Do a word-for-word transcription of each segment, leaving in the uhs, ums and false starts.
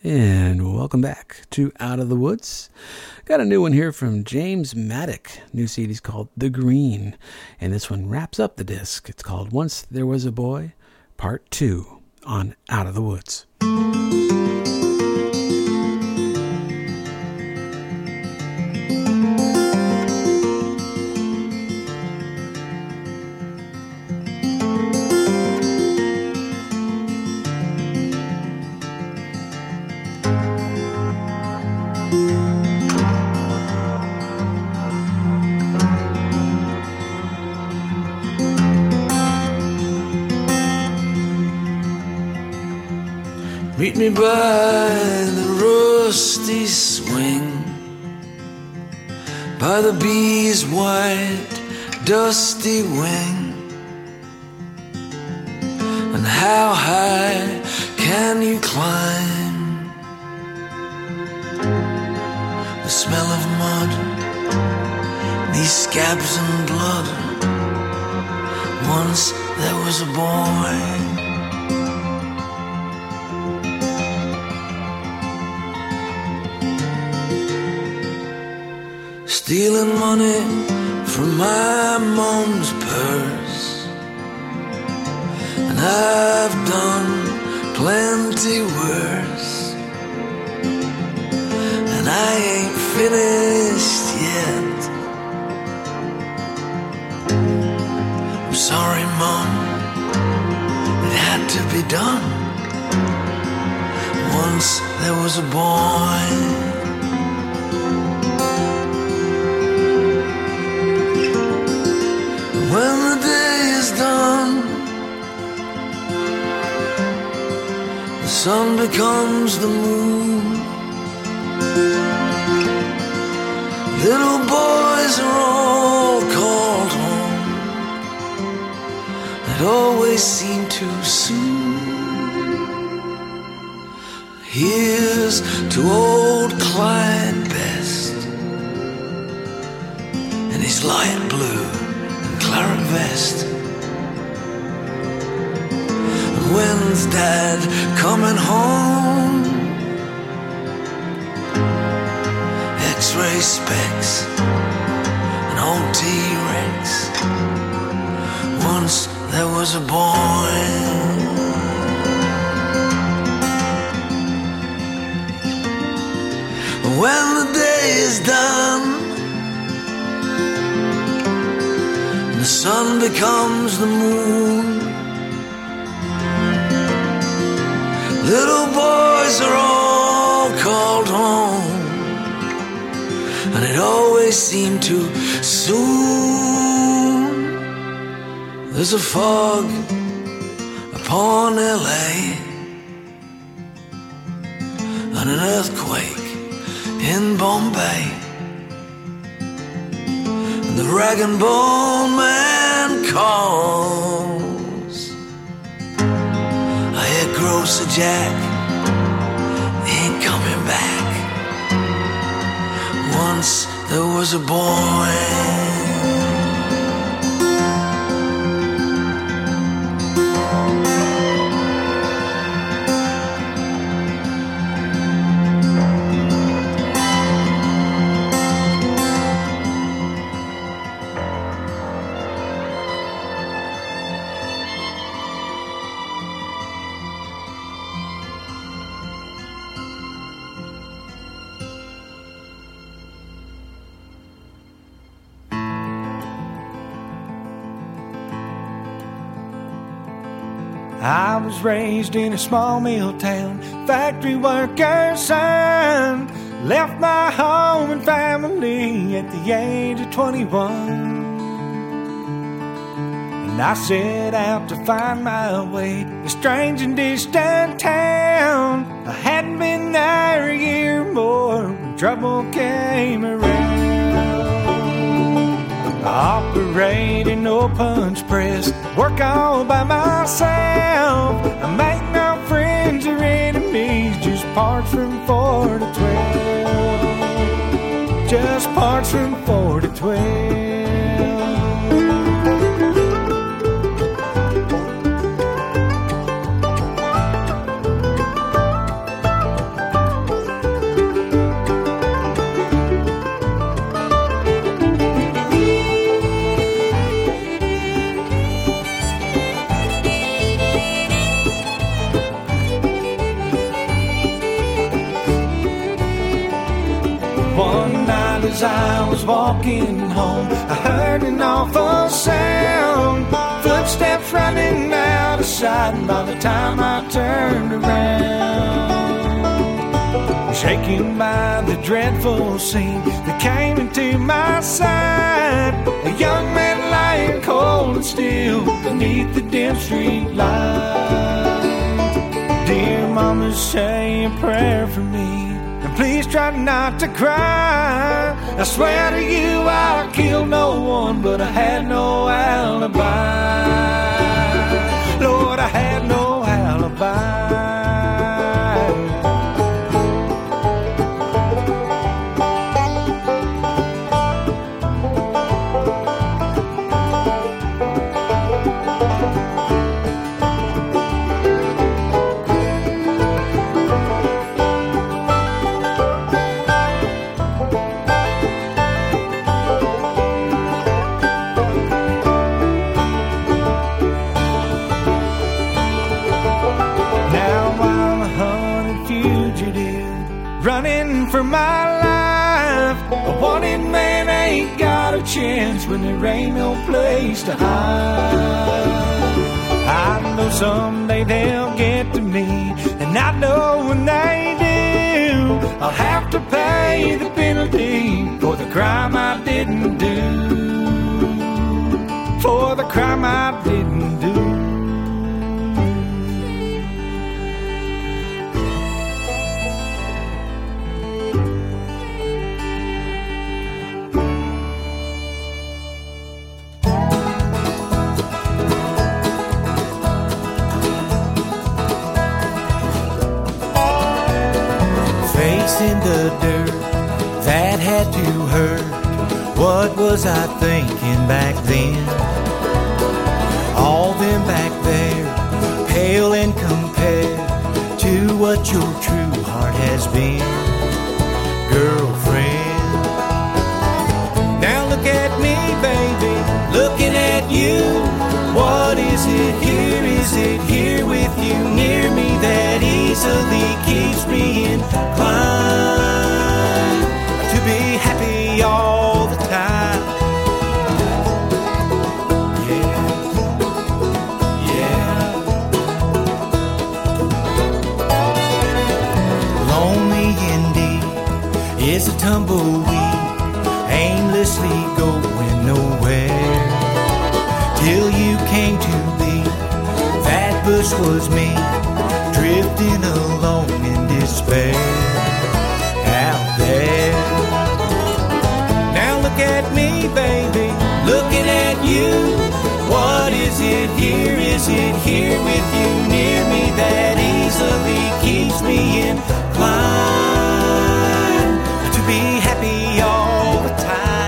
And welcome back to Out of the Woods. Got a new one here from James Maddock. New C D's called The Green. And this one wraps up the disc. It's called Once There Was a Boy, Part two on Out of the Woods. Meet me by the rusty swing, by the bee's white dusty wing. And how high can you climb? The smell of mud, these scabs and blood. Once there was a boy, stealing money from my mom's purse. And I've done plenty worse, and I ain't finished yet. I'm sorry, Mom, it had to be done. Once there was a boy, when the day is done, the sun becomes the moon. Little boys are all called home. It always seemed too soon. Here's to old Clyde Best and his light blue claret vest. When's Dad coming home? X-ray specs, an old T-Rex. Once there was a boy. When the day is done, the sun becomes the moon. Little boys are all called home, and it always seemed too soon. There's a fog upon L A and an earthquake in Bombay. The rag and bone man calls. I hear Grocer Jack ain't coming back. Once there was a boy. I was raised in a small mill town, factory worker's son. Left my home and family at the age of twenty-one. And I set out to find my way in a strange and distant town. I hadn't been there a year or more when trouble came around. I operate in no punch press, work all by myself. I make no friends or enemies, just parts from four to twelve. Just parts from four to twelve. as I was walking home, I heard an awful sound. Footsteps running out of sight, and by the time I turned around, shaken by the dreadful scene that came into my sight, a young man lying cold and still beneath the dim street light. Dear mama, say a prayer for me, and please try not to cry. I swear to you I killed no one, but I had no alibi. Lord, I had no alibi. Running for my life, a wanted man ain't got a chance when there ain't no place to hide. I know someday they'll get to me, and I know when they do, I'll have to pay the penalty for the crime I didn't do. For the crime I didn't do. In the dirt that had to hurt. What was I thinking back then? All them back there, pale and compared to what your true heart has been, girlfriend. Now look at me, baby, looking at you. What is it here? Is it here with you near me that easily keeps me inclined to be happy all the time? Yeah, yeah. Lonely indeed is a tumbleweed, aimlessly going nowhere. Till you came to be, that bush was me, drifting alone in despair. Out there. Now look at me, baby, looking at you. What is it here? Is it here with you near me that easily keeps me inclined to be happy all the time?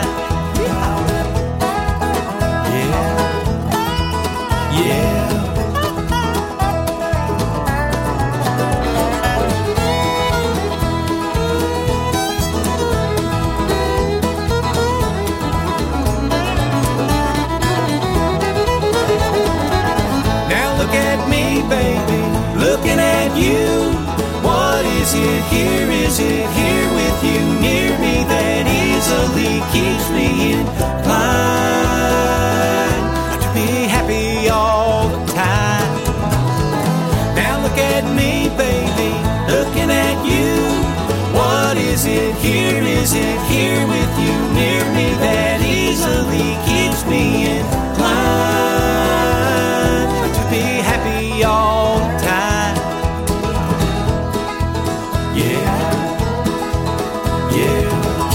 Baby, looking at you. What is it here? Is it here with you near me that easily keeps me inclined to be happy all the time? Now look at me, baby, looking at you. What is it here? Is it here with you near me that easily keeps me inclined to be happy all the time? Yeah, yeah.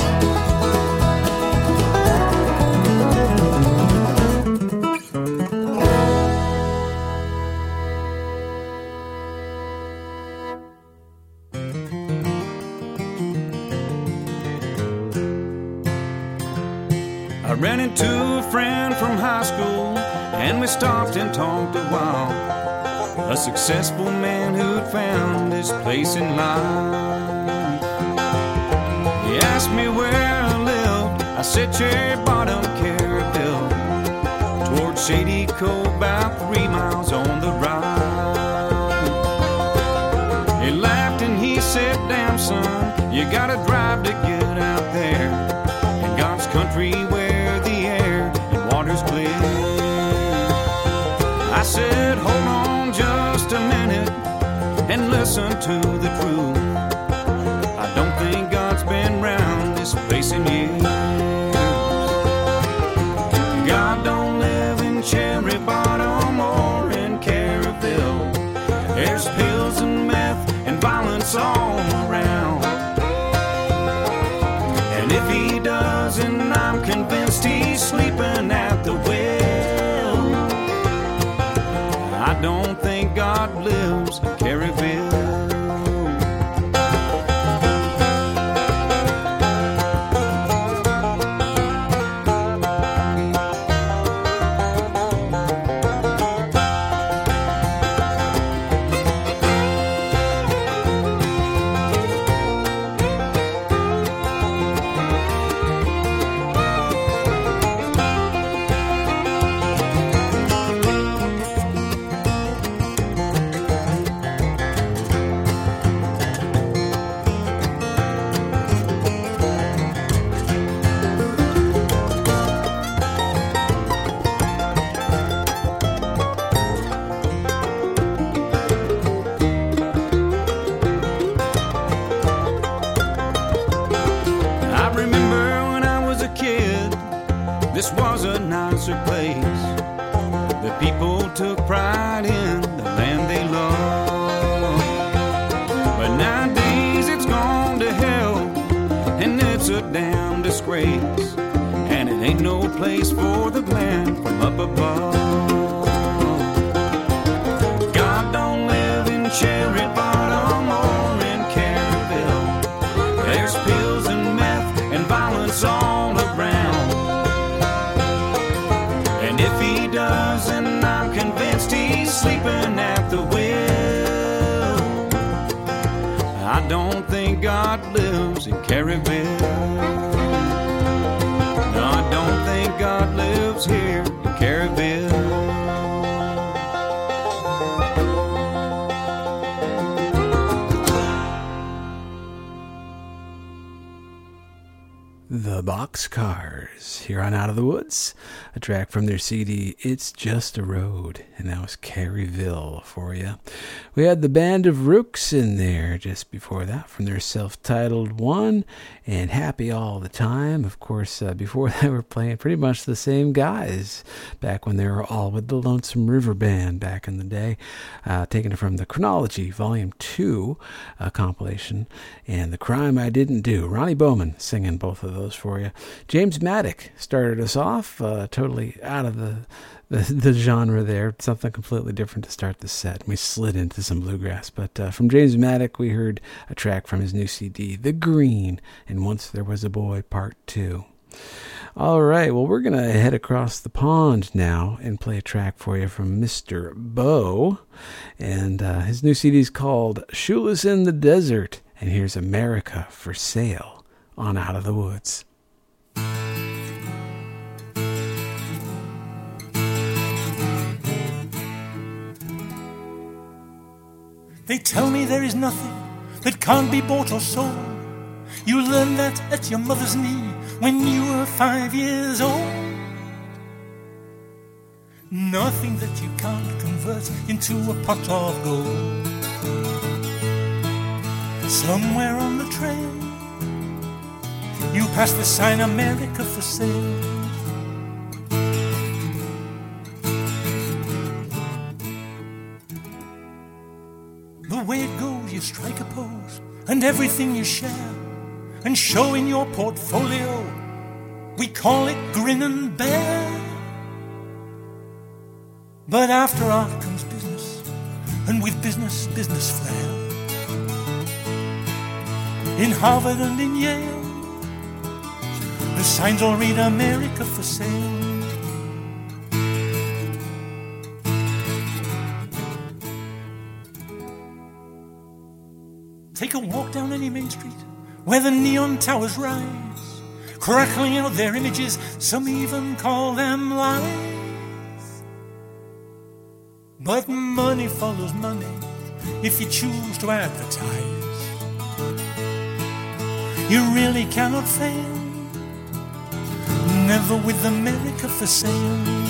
I ran into a friend from high school, and we stopped and talked a while. A successful man who'd found his place in life. He asked me where I lived. I said Cherry Bottom, Carrollville, towards Shady Cove, about three miles on the right. He laughed and he said, damn son, you gotta drive to get out there. listen to the truth. I don't think God's been round this place in years. God don't live in Cherry Bottom or in Caryville. There's pills and meth and violence all around. And if he doesn't, I'm convinced he's sleeping at the well. I don't think God lives in Caryville. This was a nicer place. The people took pride in the land they loved. But nowadays it's gone to hell, and it's a damn disgrace. And it ain't no place for the man from up above. God don't live in Cherry Bottom or in Caryville. There's pills and meth and violence all around. If he doesn't, I'm convinced he's sleeping at the well. I don't think God lives in Caryville. No, I don't think God lives here in Caryville. The Boxcars, here on Out of the Woods, a track from their C D, It's Just a Road, and that was Caryville for you. We had the Band of Rooks in there just before that from their self-titled one, and Happy All the Time. Of course, uh, before that, we were playing pretty much the same guys back when they were all with the Lonesome River Band back in the day, uh, taking it from the Chronology Volume two uh, compilation, and The Crime I Didn't Do. Ronnie Bowman singing both of those for you. James Maddock started us off, uh, totally out of the, the the genre there, something completely different to start the set. We slid into some bluegrass, but uh, from James Maddock we heard a track from his new C D, The Green, and Once There Was a Boy, Part two. All right, well, we're going to head across the pond now and play a track for you from Mister Bo, and uh, his new C D is called Shoeless in the Desert, and here's America for Sale on Out of the Woods. They tell me there is nothing that can't be bought or sold. You learned that at your mother's knee when you were five years old. Nothing that you can't convert into a pot of gold. Somewhere on the trail you pass the sign, America for Sale. The way it goes, you strike a pose, and everything you share and show in your portfolio, we call it grin and bear. But after art comes business, and with business, business flair. In Harvard and in Yale, the signs all read America for Sale. Take a walk down any main street where the neon towers rise, crackling out their images, some even call them lies. But money follows money if you choose to advertise. You really cannot fail, never with America for Sale.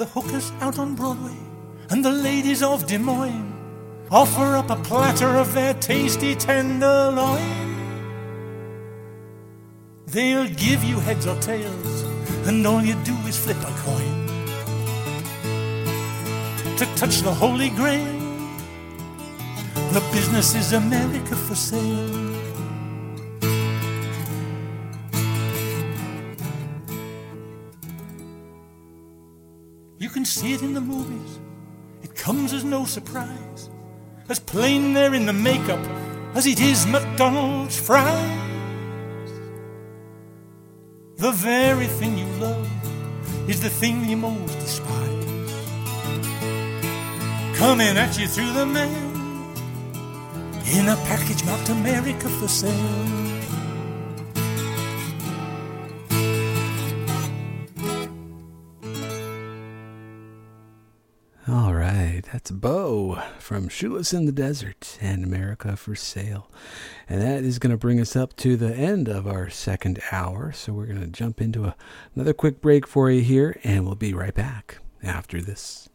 the hookers out on Broadway and the ladies of Des Moines offer up a platter of their tasty tenderloin. They'll give you heads or tails, and all you do is flip a coin. To touch the Holy Grail, the business is America for sale. You can see it in the movies, it comes as no surprise, as plain there in the makeup as it is McDonald's fries. The very thing you love is the thing you most despise, coming at you through the mail in a package marked America for sale. All right, that's Bo from Shoeless in the Desert and America for Sale. And that is going to bring us up to the end of our second hour. So we're going to jump into a, another quick break for you here, and we'll be right back after this.